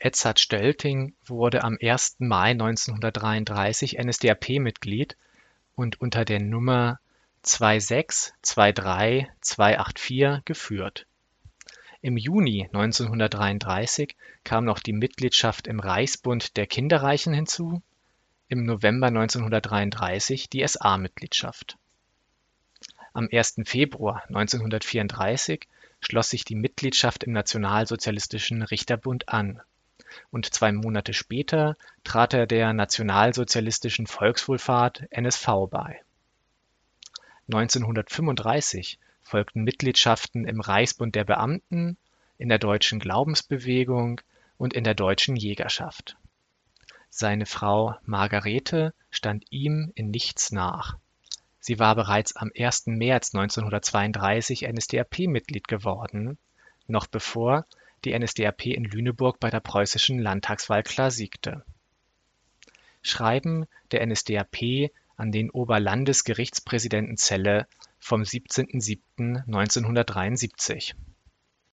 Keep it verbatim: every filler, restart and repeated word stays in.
Edzard Stölting wurde am ersten Mai neunzehnhundertdreiunddreißig N S D A P-Mitglied und unter der Nummer zwei sechs zwei drei zwei acht vier geführt. Im Juni neunzehnhundertdreiunddreißig kam noch die Mitgliedschaft im Reichsbund der Kinderreichen hinzu, im November neunzehnhundertdreiunddreißig die S A-Mitgliedschaft. Am ersten Februar neunzehnhundertvierunddreißig schloss sich die Mitgliedschaft im Nationalsozialistischen Richterbund an und zwei Monate später trat er der Nationalsozialistischen Volkswohlfahrt N S V bei. neunzehnhundertfünfunddreißig folgten Mitgliedschaften im Reichsbund der Beamten, in der Deutschen Glaubensbewegung und in der Deutschen Jägerschaft. Seine Frau Margarete stand ihm in nichts nach. Sie war bereits am ersten März neunzehnhundertzweiunddreißig N S D A P-Mitglied geworden, noch bevor die N S D A P in Lüneburg bei der preußischen Landtagswahl klar siegte. Schreiben der N S D A P an den Oberlandesgerichtspräsidenten Zelle vom siebzehnten siebten neunzehnhundertdreiundsiebzig